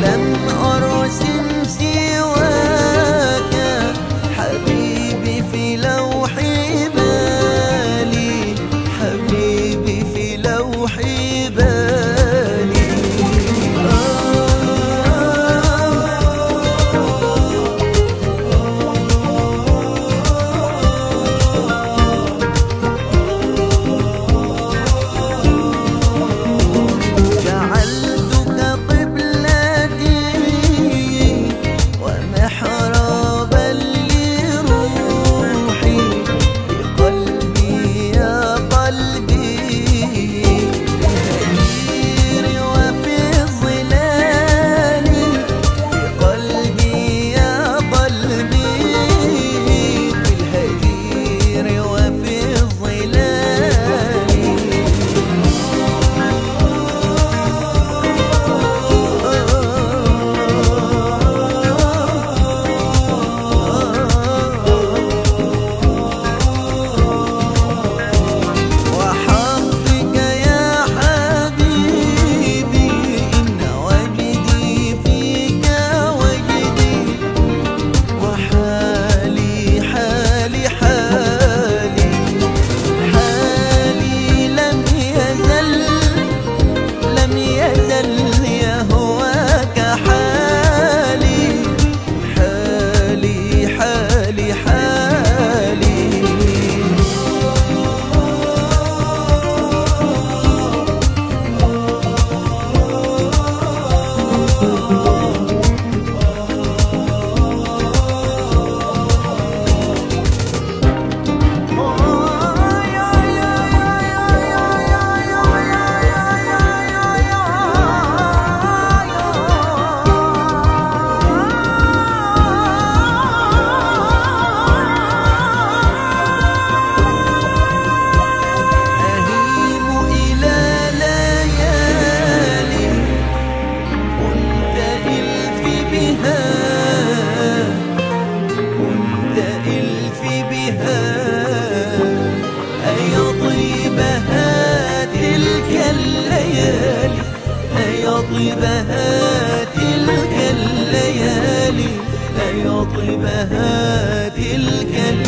لم أرسم سواك حبيبي في لوح بالي، حبيبي في لوح بالي. جعلتك قبلتي ومحرابا لروحي، بقلبي يا قلبي الهجير وفي الظلال، بقلبي يا قلبي في الهجير وفي الظلال. وحظك يا حبيبي إن وجدي فيك وجدي، وحالي حالي حالي حالي لم يزل يهواك حالي، حالي حالي حالي. أهيم إلى ليالي كنت إلفي بها، كنت إلفي بها. أيا طيبها تلك الليالي، أيا طيبها تلك الليالي، أيا طيبها تلك الليالي.